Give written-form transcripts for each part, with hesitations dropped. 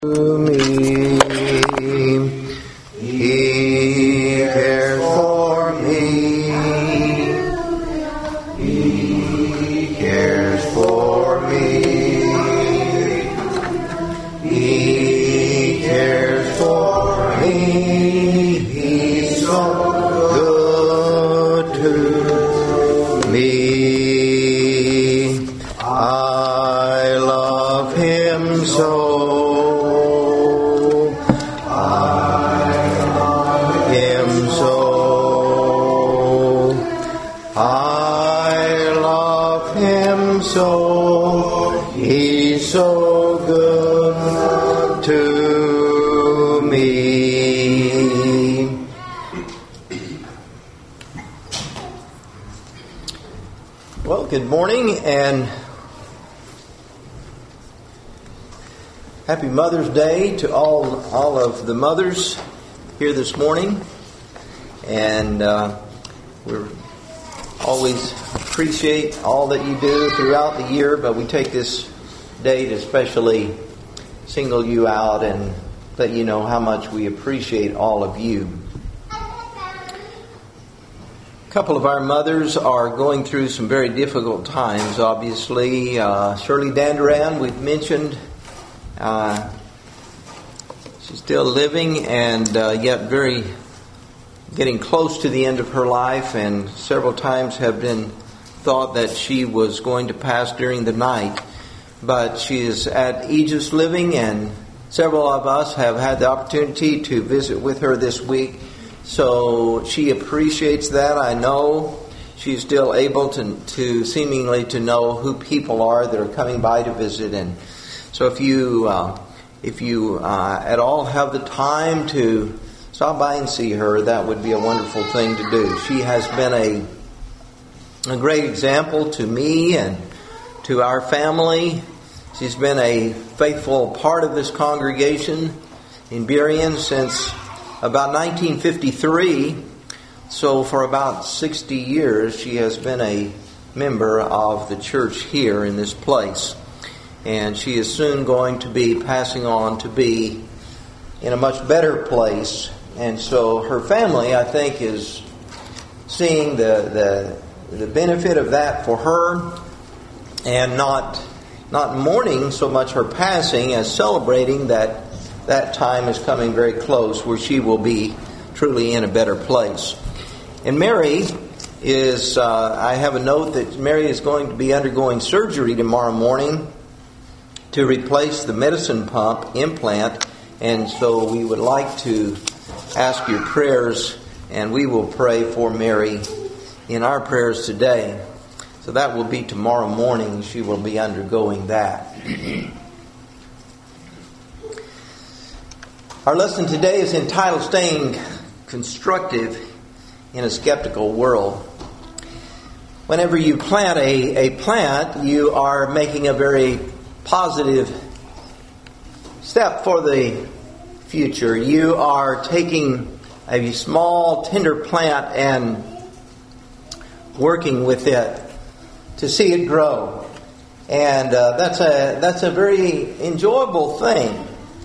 To me, He cares for me. He cares for me. He cares for me. He's so good to me. I love Him so. So He's so good to me. Well, good morning and happy Mother's Day to all of the mothers here this morning. And we're always appreciate all that you do throughout the year, but we take this day to especially single you out and let you know how much we appreciate all of you. A couple of our mothers are going through some very difficult times, obviously. Shirley Danduran, we've mentioned, she's still living and yet getting close to the end of her life, and several times have been thought that she was going to pass during the night. But she is at Aegis Living, and several of us have had the opportunity to visit with her this week. So she appreciates that. I know she's still able to seemingly to know who people are that are coming by to visit. And so if you at all have the time to stop by and see her, that would be a wonderful thing to do. She has been a great example to me and to our family. She's been a faithful part of this congregation in Burien since about 1953. So for about 60 years, she has been a member of the church here in this place. And she is soon going to be passing on to be in a much better place. And so her family, I think, is seeing the benefit of that for her, and not mourning so much her passing as celebrating that time is coming very close where she will be truly in a better place. And Mary is, I have a note that Mary is going to be undergoing surgery tomorrow morning to replace the medicine pump implant, and so we would like to ask your prayers, and we will pray for Mary in our prayers today. So that will be tomorrow morning. She will be undergoing that. Our lesson today is entitled Staying Constructive in a Skeptical World. Whenever you plant a plant, you are making a very positive step for the future. You are taking a small, tender plant and working with it to see it grow, and that's a very enjoyable thing.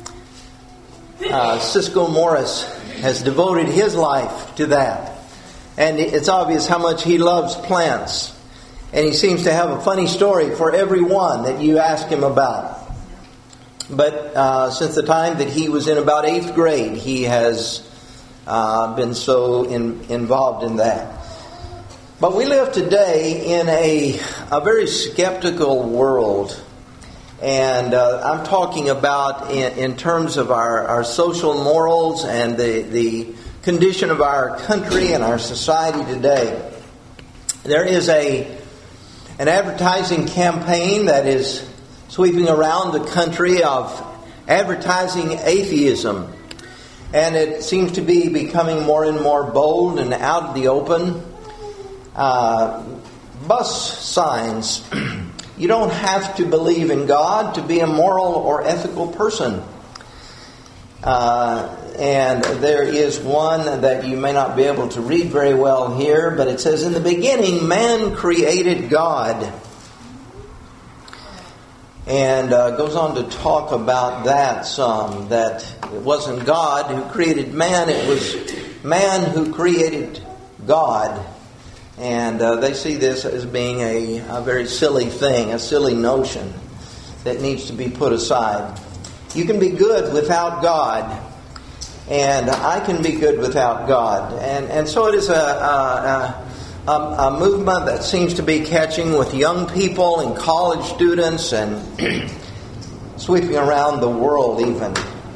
Cisco Morris has devoted his life to that, and it's obvious how much he loves plants. And he seems to have a funny story for every one that you ask him about. But since the time that he was in about 8th grade, he has been so involved in that. But we live today in a very skeptical world. And I'm talking about in terms of our social morals and the condition of our country and our society today. There is an advertising campaign that is sweeping around the country of advertising atheism. And it seems to be becoming more and more bold and out of the open. Bus signs. You don't have to believe in God to be a moral or ethical person. And there is one that you may not be able to read very well here, but it says, "In the beginning, man created God." and goes on to talk about that some, that it wasn't God who created man, it was man who created God. And they see this as being a very silly thing, a silly notion that needs to be put aside. You can be good without God, and I can be good without God. And so it is a movement that seems to be catching with young people and college students and sweeping around the world even.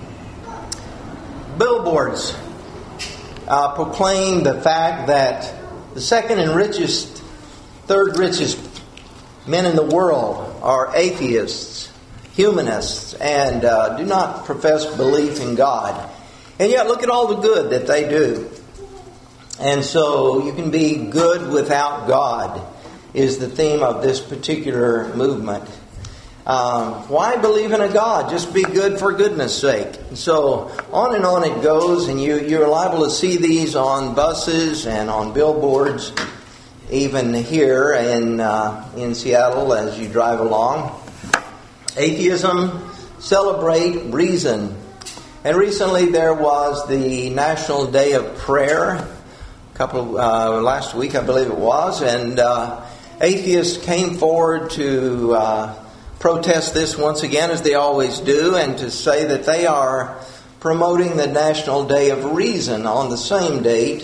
Billboards proclaim the fact that the second and richest, third richest men in the world are atheists, humanists, and do not profess belief in God. And yet look at all the good that they do. And so you can be good without God is the theme of this particular movement. Why believe in a God? Just be good for goodness sake. So on and on it goes, and you're liable to see these on buses and on billboards, even here in Seattle as you drive along. Atheism, celebrate reason. And recently there was the National Day of Prayer. Last week, I believe it was, and atheists came forward to protest this once again, as they always do, and to say that they are promoting the National Day of Reason on the same date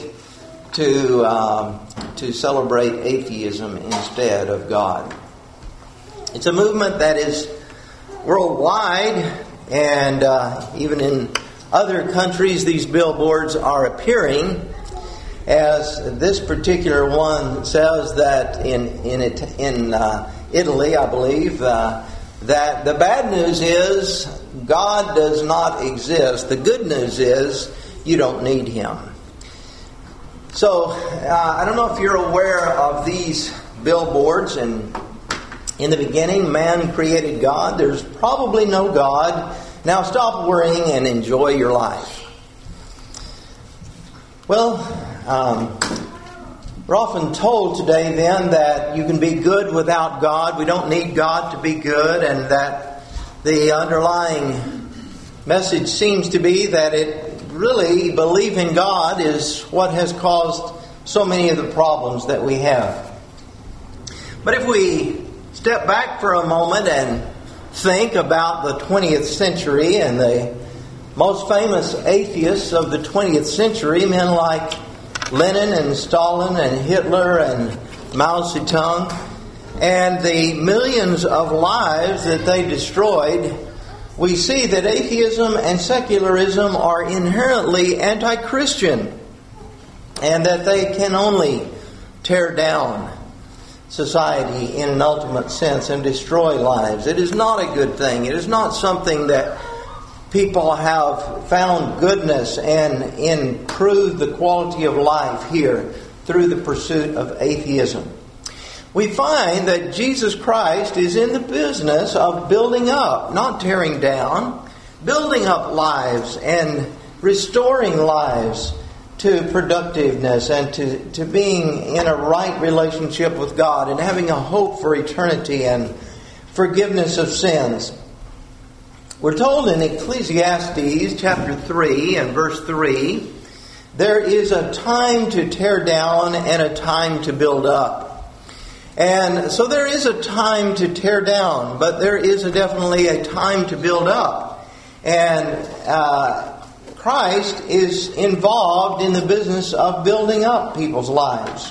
to celebrate atheism instead of God. It's a movement that is worldwide, and even in other countries, these billboards are appearing. As this particular one says that in Italy, I believe, that the bad news is God does not exist. The good news is you don't need Him. So I don't know if you're aware of these billboards. And in the beginning, man created God. There's probably no God. Now stop worrying and enjoy your life. Well, we're often told today then that you can be good without God. We don't need God to be good, and that the underlying message seems to be that it really, belief in God is what has caused so many of the problems that we have. But if we step back for a moment and think about the 20th century and the most famous atheists of the 20th century, men like Lenin and Stalin and Hitler and Mao Zedong, and the millions of lives that they destroyed, we see that atheism and secularism are inherently anti-Christian, and that they can only tear down society in an ultimate sense and destroy lives. It is not a good thing. It is not something that people have found goodness and improved the quality of life here through the pursuit of atheism. We find that Jesus Christ is in the business of building up, not tearing down, building up lives and restoring lives to productiveness and to being in a right relationship with God and having a hope for eternity and forgiveness of sins. We're told in Ecclesiastes chapter 3 and verse 3, there is a time to tear down and a time to build up. And so there is a time to tear down, but there is definitely a time to build up. And Christ is involved in the business of building up people's lives.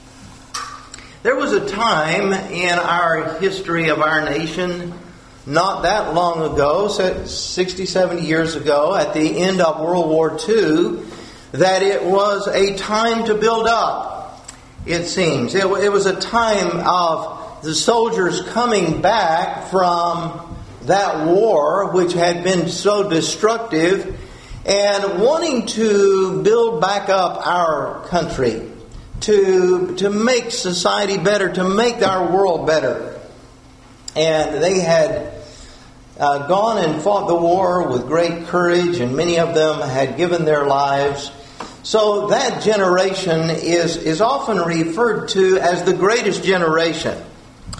There was a time in our history of our nation, not that long ago, 60, 70 years ago, at the end of World War II, that it was a time to build up, it seems. It was a time of the soldiers coming back from that war, which had been so destructive, and wanting to build back up our country, to make society better, to make our world better. And they had gone and fought the war with great courage, and many of them had given their lives. So that generation is often referred to as the greatest generation.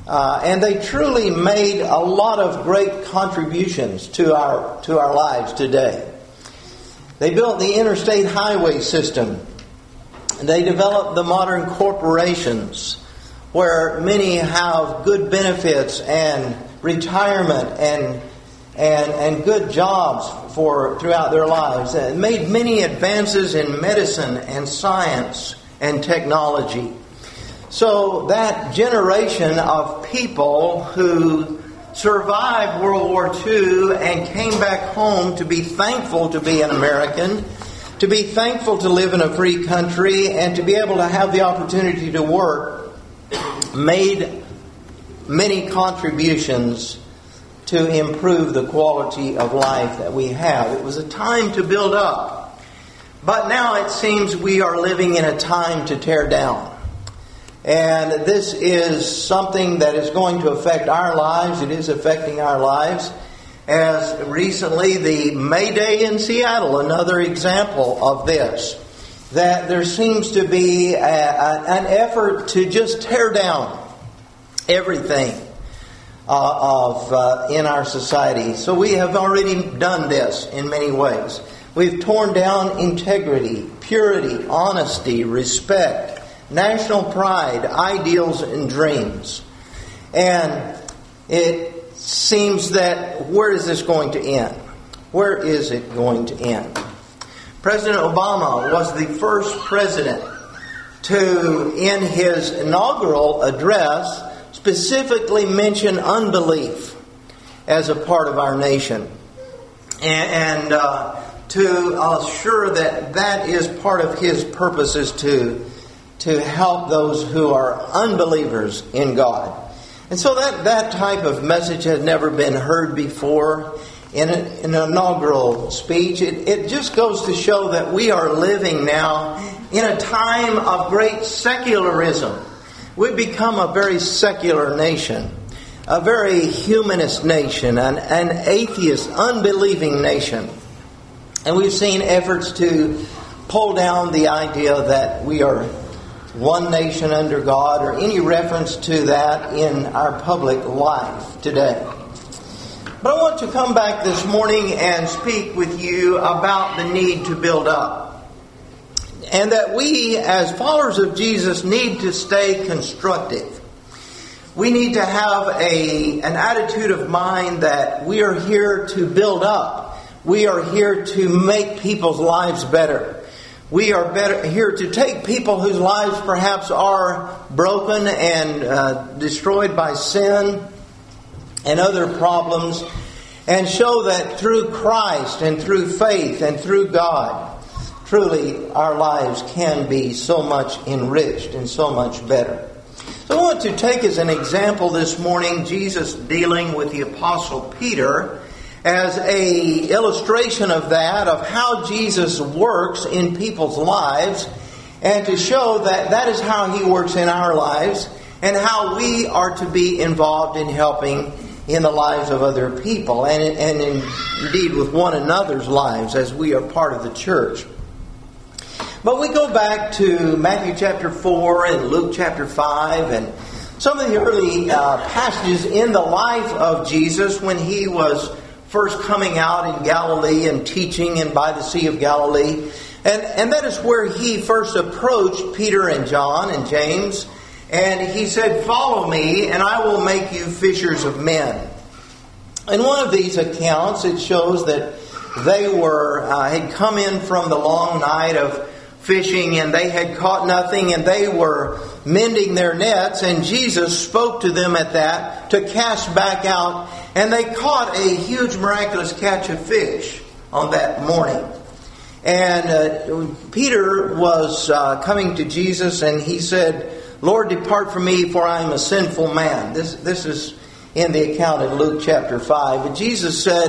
And they truly made a lot of great contributions to our lives today. They built the interstate highway system. They developed the modern corporations where many have good benefits and retirement and good jobs throughout their lives. It made many advances in medicine and science and technology. So that generation of people who survived World War II and came back home to be thankful to be an American, to be thankful to live in a free country, and to be able to have the opportunity to work, made many contributions to improve the quality of life that we have. It was a time to build up. But now it seems we are living in a time to tear down. And this is something that is going to affect our lives. It is affecting our lives. As recently, the May Day in Seattle, another example of this. That there seems to be an effort to just tear down everything in our society. So we have already done this in many ways. We've torn down integrity, purity, honesty, respect, national pride, ideals, and dreams. And it seems that where is this going to end? Where is it going to end? President Obama was the first president to, in his inaugural address, specifically mention unbelief as a part of our nation. And to assure that that is part of his purposes to help those who are unbelievers in God. And so that type of message has never been heard before in an inaugural speech. It just goes to show that we are living now in a time of great secularism. We've become a very secular nation, a very humanist nation, an atheist, unbelieving nation. And we've seen efforts to pull down the idea that we are one nation under God, or any reference to that in our public life today. But I want to come back this morning and speak with you about the need to build up. And that we, as followers of Jesus, need to stay constructive. We need to have an attitude of mind that we are here to build up. We are here to make people's lives better. We are here to take people whose lives perhaps are broken and destroyed by sin and other problems, and show that through Christ and through faith and through God, truly our lives can be so much enriched and so much better. So I want to take as an example this morning Jesus dealing with the Apostle Peter as an illustration of that, of how Jesus works in people's lives, and to show that that is how He works in our lives, and how we are to be involved in helping in the lives of other people, and indeed with one another's lives as we are part of the church. But we go back to Matthew chapter 4 and Luke chapter 5 and some of the early passages in the life of Jesus when He was first coming out in Galilee and teaching and by the Sea of Galilee. And that is where He first approached Peter and John and James. And He said, "Follow me, and I will make you fishers of men." In one of these accounts, it shows that they had come in from the long night of fishing, and they had caught nothing, and they were mending their nets. And Jesus spoke to them at that to cast back out, and they caught a huge miraculous catch of fish on that morning. And Peter was coming to Jesus, and he said, "Lord, depart from me, for I am a sinful man." This is in the account in Luke chapter 5. But Jesus said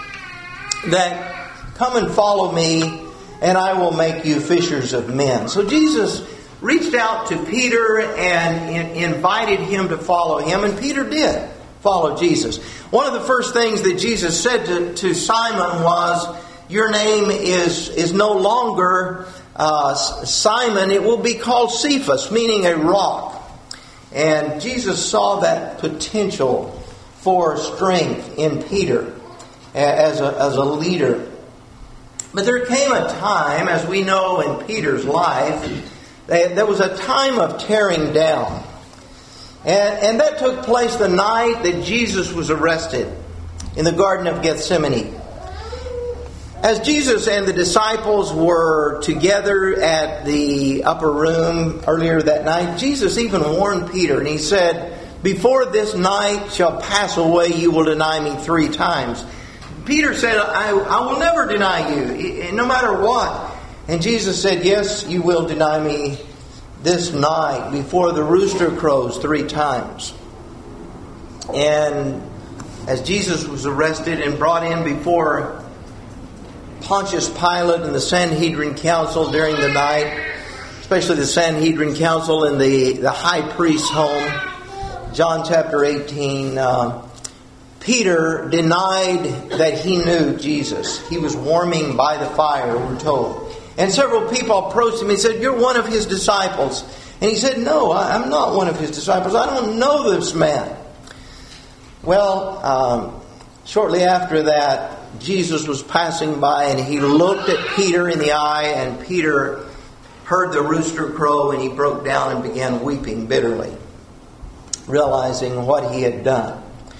that, "Come and follow me, and I will make you fishers of men." So Jesus reached out to Peter and invited him to follow Him, and Peter did follow Jesus. One of the first things that Jesus said to Simon was, "Your name is no longer Simon, it will be called Cephas," meaning a rock. And Jesus saw that potential for strength in Peter as a leader. But there came a time, as we know in Peter's life, there was a time of tearing down. And that took place the night that Jesus was arrested in the Garden of Gethsemane. As Jesus and the disciples were together at the upper room earlier that night, Jesus even warned Peter, and he said, "Before this night shall pass away, you will deny me 3 times. Peter said, I will never deny you, no matter what. And Jesus said, "Yes, you will deny me this night before the rooster crows 3 times. And as Jesus was arrested and brought in before Pontius Pilate and the Sanhedrin Council during the night, especially the Sanhedrin Council in the high priest's home, John chapter 18, Peter denied that he knew Jesus. He was warming by the fire, we're told. And several people approached him and said, "You're one of his disciples." And he said, "No, I'm not one of his disciples. I don't know this man." Well, shortly after that, Jesus was passing by and he looked at Peter in the eye, and Peter heard the rooster crow, and he broke down and began weeping bitterly, realizing what he had done.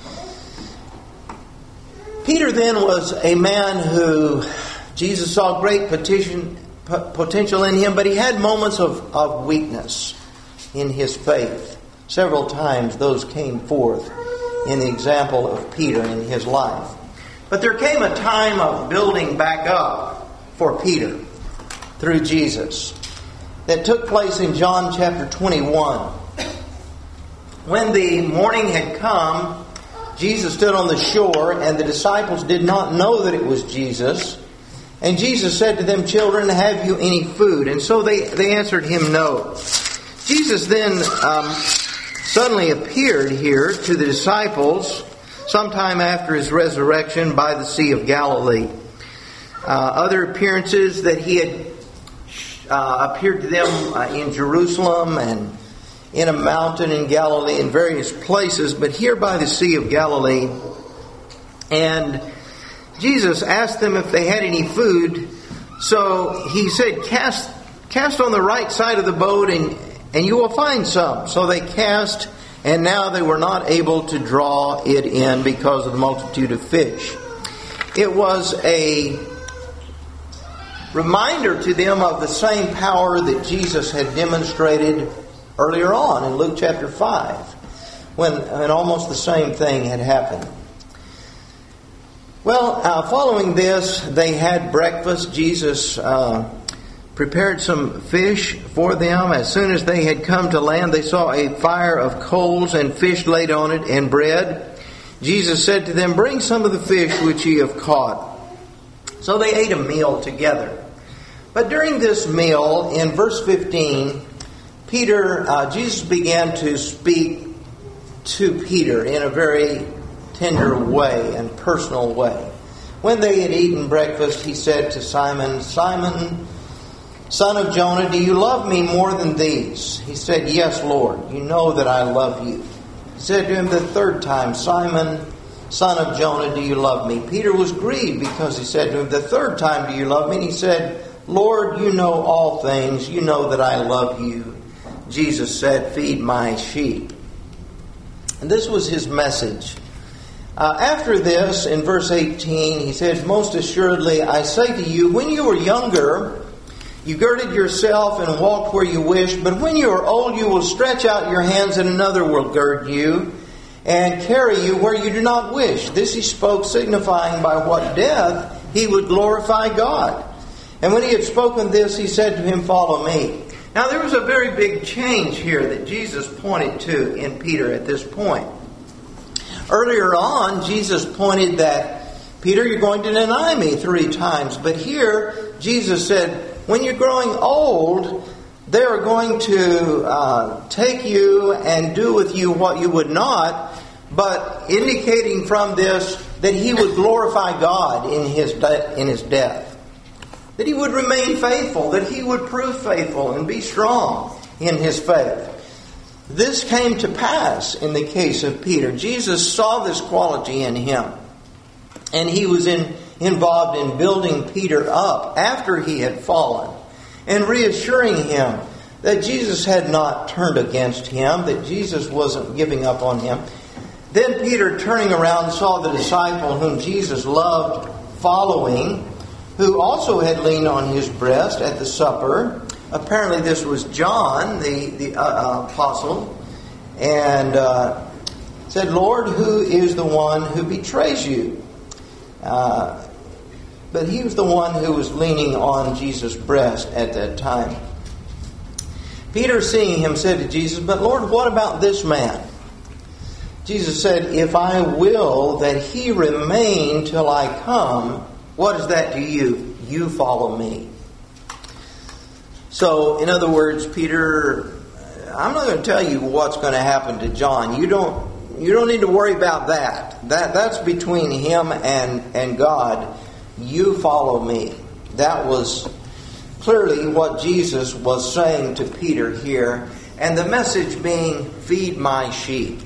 Peter then was a man who Jesus saw great potential in him, but he had moments of weakness in his faith. Several times those came forth in the example of Peter in his life. But there came a time of building back up for Peter through Jesus that took place in John chapter 21. When the morning had come, Jesus stood on the shore, and the disciples did not know that it was Jesus. And Jesus said to them, "Children, have you any food?" And so they answered him, "No." Jesus then suddenly appeared here to the disciples sometime after his resurrection by the Sea of Galilee. Other appearances that he had appeared to them in Jerusalem and in a mountain in Galilee, in various places, but here by the Sea of Galilee. And Jesus asked them if they had any food. So he said, cast on the right side of the boat and you will find some. So they cast, and now they were not able to draw it in because of the multitude of fish. It was a reminder to them of the same power that Jesus had demonstrated earlier on in Luke chapter 5, when almost the same thing had happened. Well, following this, they had breakfast. Jesus prepared some fish for them. As soon as they had come to land, they saw a fire of coals and fish laid on it and bread. Jesus said to them, "Bring some of the fish which ye have caught." So they ate a meal together. But during this meal, in verse 15, Jesus began to speak to Peter in a very tender way and personal way. When they had eaten breakfast, he said to Simon, "Simon, son of Jonah, do you love me more than these?" He said, "Yes, Lord, you know that I love you." He said to him the third time, "Simon, son of Jonah, do you love me?" Peter was grieved because he said to him the third time, "Do you love me?" And he said, "Lord, you know all things. You know that I love you." Jesus said, "Feed my sheep." And this was his message. After this, in verse 18, he says, "Most assuredly, I say to you, when you were younger, you girded yourself and walked where you wished. But when you are old, you will stretch out your hands, and another will gird you and carry you where you do not wish." This he spoke, signifying by what death he would glorify God. And when he had spoken this, he said to him, "Follow me." Now there was a very big change here that Jesus pointed to in Peter at this point. Earlier on, Jesus pointed that, "Peter, you're going to deny me 3 times. But here, Jesus said, when you're growing old, they are going to take you and do with you what you would not, but indicating from this that he would glorify God in his death. That he would remain faithful, that he would prove faithful and be strong in his faith. this came to pass in the case of Peter. Jesus saw this quality in him, and he was involved in building Peter up after he had fallen and reassuring him that Jesus had not turned against him, that Jesus wasn't giving up on him. Then Peter, turning around, saw the disciple whom Jesus loved following, who also had leaned on his breast at the supper. Apparently this was John, the apostle, and said, "Lord, who is the one who betrays you?" But he was the one who was leaning on Jesus' breast at that time. Peter, seeing him, said to Jesus, "But Lord, what about this man?" Jesus said, "If I will that he remain till I come, what is that to you? You follow me." So, in other words, Peter, I'm not going to tell you what's going to happen to John. You don't need to worry about that. That's between him and God. You follow me. That was clearly what Jesus was saying to Peter here, and the message being, feed my sheep.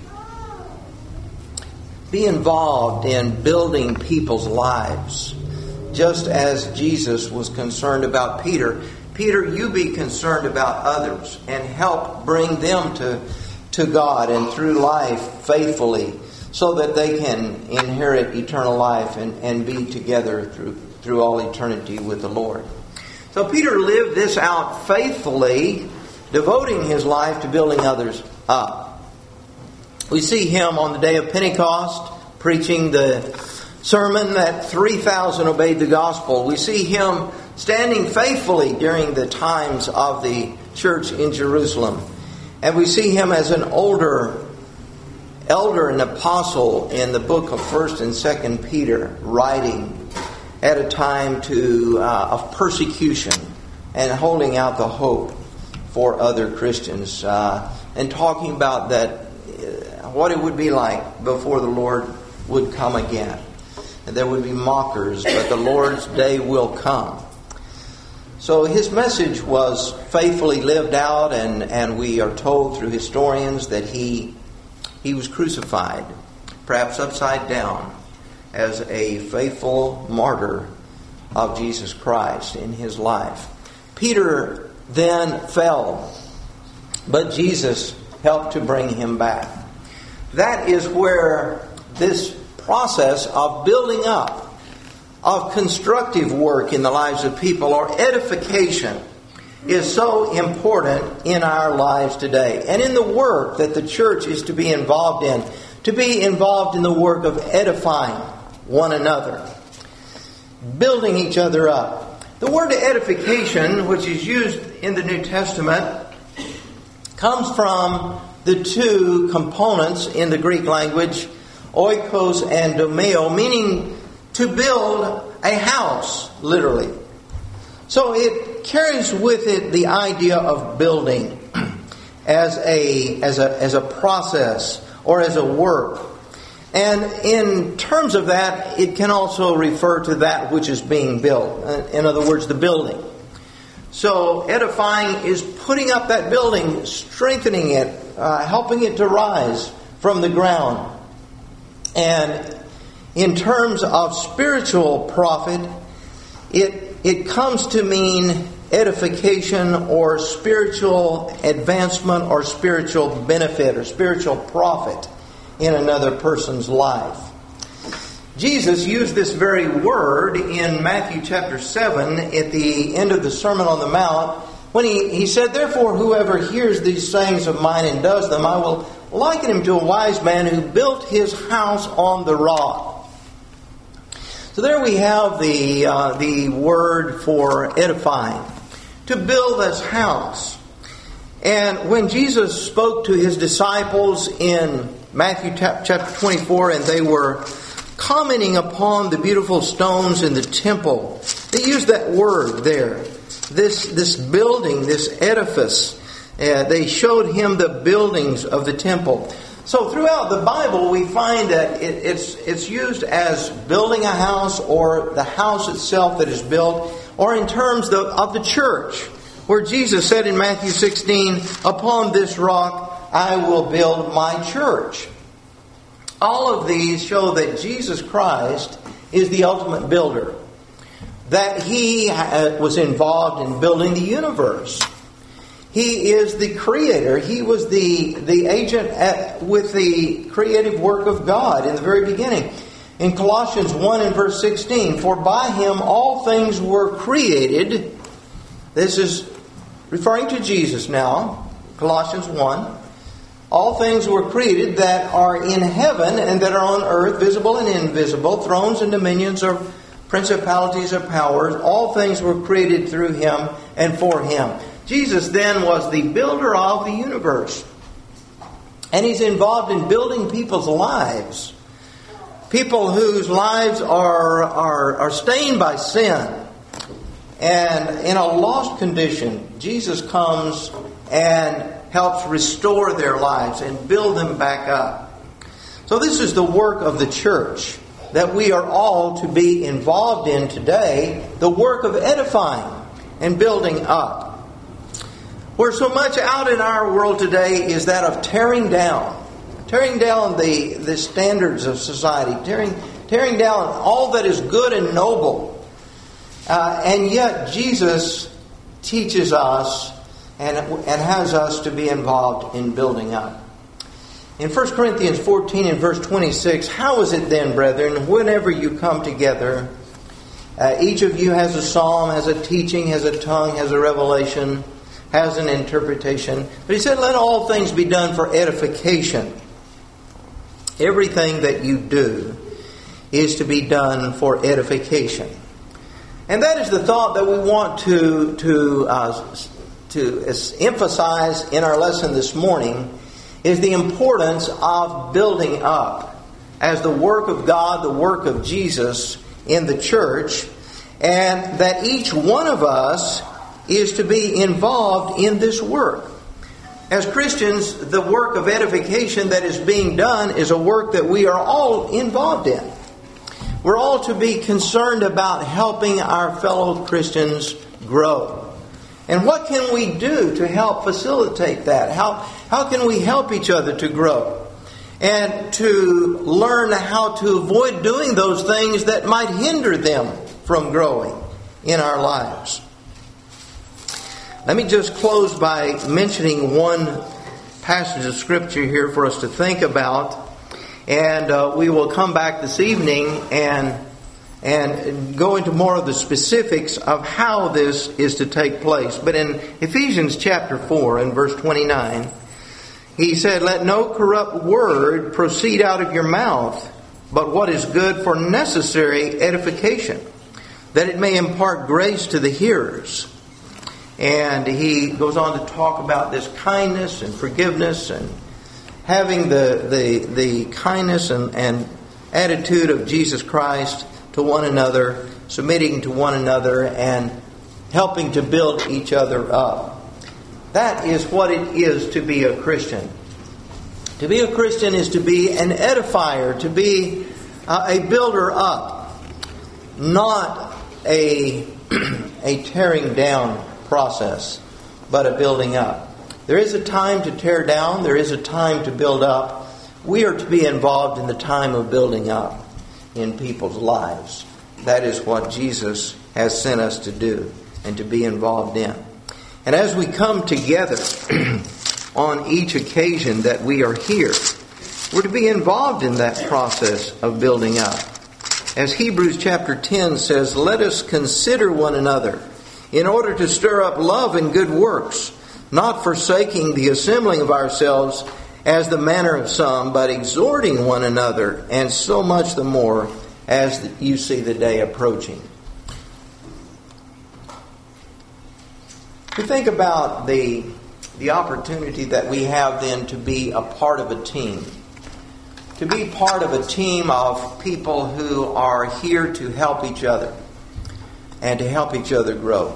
Be involved in building people's lives, just as Jesus was concerned about Peter. Peter, you be concerned about others and help bring them to God and through life faithfully, so that they can inherit eternal life and be together through all eternity with the Lord. So Peter lived this out faithfully, devoting his life to building others up. We see him on the day of Pentecost preaching the sermon that 3,000 obeyed the gospel. We see him standing faithfully during the times of the church in Jerusalem. And we see him as an elder and apostle in the book of 1st and 2nd Peter, writing at a time of persecution and holding out the hope for other Christians, and talking about that what it would be like before the Lord would come again. And there would be mockers, but the Lord's day will come. So his message was faithfully lived out, and we are told through historians that he was crucified, perhaps upside down, as a faithful martyr of Jesus Christ in his life. Peter then fell, but Jesus helped to bring him back. That is where this process of building up, of constructive work in the lives of people, or edification, is so important in our lives today. And in the work that the church is to be involved in the work of edifying one another, building each other up. The word edification, which is used in the New Testament, comes from the two components in the Greek language, oikos and domeo, meaning to build a house, literally. So it carries with it the idea of building as a process or as a work. And in terms of that, it can also refer to that which is being built. In other words, the building. So edifying is putting up that building, strengthening it, helping it to rise from the ground. And in terms of spiritual profit, it comes to mean edification or spiritual advancement or spiritual benefit or spiritual profit in another person's life. Jesus used this very word in Matthew chapter 7 at the end of the Sermon on the Mount when he said, "Therefore whoever hears these sayings of mine and does them, I will liken him to a wise man who built his house on the rock." So there we have the word for edifying, to build this house. And when Jesus spoke to his disciples in Matthew chapter 24, and they were commenting upon the beautiful stones in the temple, they used that word there. This building, this edifice, they showed him the buildings of the temple. So throughout the Bible, we find that it's used as building a house, or the house itself that is built, or in terms of the church, where Jesus said in Matthew 16, "Upon this rock I will build my church. All of these show that Jesus Christ is the ultimate builder. That He was involved in building the universe. He is the creator. He was the agent with the creative work of God in the very beginning. In Colossians 1 and verse 16, for by Him all things were created. This is referring to Jesus now. Colossians 1. All things were created that are in heaven and that are on earth, visible and invisible, thrones and dominions or principalities or powers. All things were created through Him and for Him. Jesus then was the builder of the universe. And He's involved in building people's lives. People whose lives are stained by sin. And in a lost condition, Jesus comes and helps restore their lives and build them back up. So this is the work of the church that we are all to be involved in today. The work of edifying and building up. Where so much out in our world today is that of tearing down the standards of society, tearing down all that is good and noble. And yet Jesus teaches us and has us to be involved in building up. In 1 Corinthians 14 and verse 26, how is it then, brethren, whenever you come together, each of you has a psalm, has a teaching, has a tongue, has a revelation, has an interpretation. But he said, let all things be done for edification. Everything that you do is to be done for edification. And that is the thought that we want to emphasize in our lesson this morning, is the importance of building up as the work of God, the work of Jesus in the church, and that each one of us is to be involved in this work. As Christians, the work of edification that is being done is a work that we are all involved in. We're all to be concerned about helping our fellow Christians grow. And what can we do to help facilitate that? How can we help each other to grow? And to learn how to avoid doing those things that might hinder them from growing in our lives. Let me just close by mentioning one passage of Scripture here for us to think about. And we will come back this evening and go into more of the specifics of how this is to take place. But in Ephesians chapter 4 and verse 29, he said, let no corrupt word proceed out of your mouth, but what is good for necessary edification, that it may impart grace to the hearers. And he goes on to talk about this kindness and forgiveness and having the kindness and attitude of Jesus Christ to one another, submitting to one another, and helping to build each other up. That is what it is to be a Christian. To be a Christian is to be an edifier, to be a builder up, not a tearing down process, but a building up. There is a time to tear down. There is a time to build up. We are to be involved in the time of building up in people's lives. That is what Jesus has sent us to do and to be involved in. And as we come together on each occasion that we are here, we're to be involved in that process of building up. As Hebrews chapter 10 says, let us consider one another in order to stir up love and good works, not forsaking the assembling of ourselves as the manner of some, but exhorting one another, and so much the more as you see the day approaching. To think about the opportunity that we have then to be a part of a team. To be part of a team of people who are here to help each other and to help each other grow.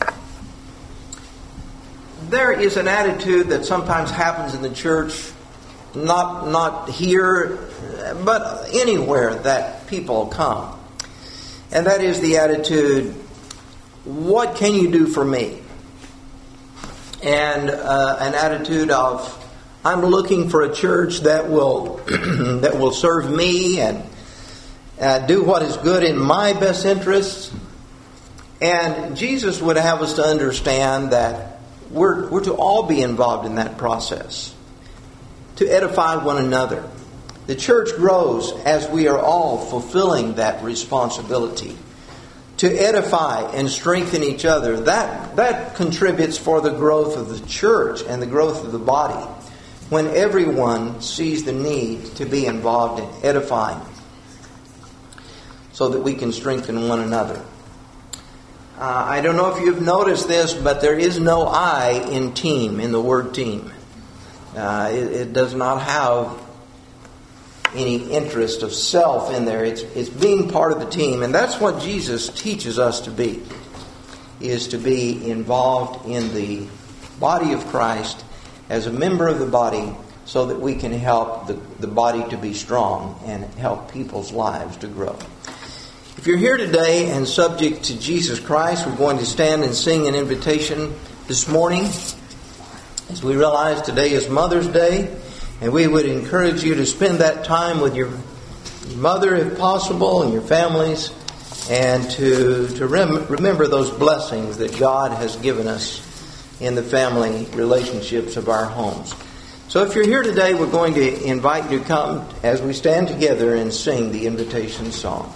There is an attitude that sometimes happens in the church, not here, but anywhere that people come. And that is the attitude, what can you do for me? And an attitude of I'm looking for a church that will that will serve me and do what is good in my best interests. And Jesus would have us to understand that we're to all be involved in that process, to edify one another. The church grows as we are all fulfilling that responsibility to edify and strengthen each other. That contributes for the growth of the church and the growth of the body, when everyone sees the need to be involved in edifying so that we can strengthen one another. I don't know if you've noticed this, but there is no I in team, in the word team. It does not have any interest of self in there. It's being part of the team, and that's what Jesus teaches us to be, is to be involved in the body of Christ as a member of the body, so that we can help the body to be strong and help people's lives to grow. If you're here today and subject to Jesus Christ, we're going to stand and sing an invitation this morning, as we realize today is Mother's Day, and we would encourage you to spend that time with your mother if possible and your families, and to remember those blessings that God has given us in the family relationships of our homes. So if you're here today, we're going to invite you to come as we stand together and sing the invitation song.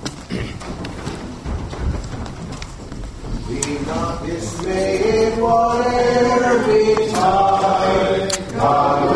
Be not dismayed, whatever betide, God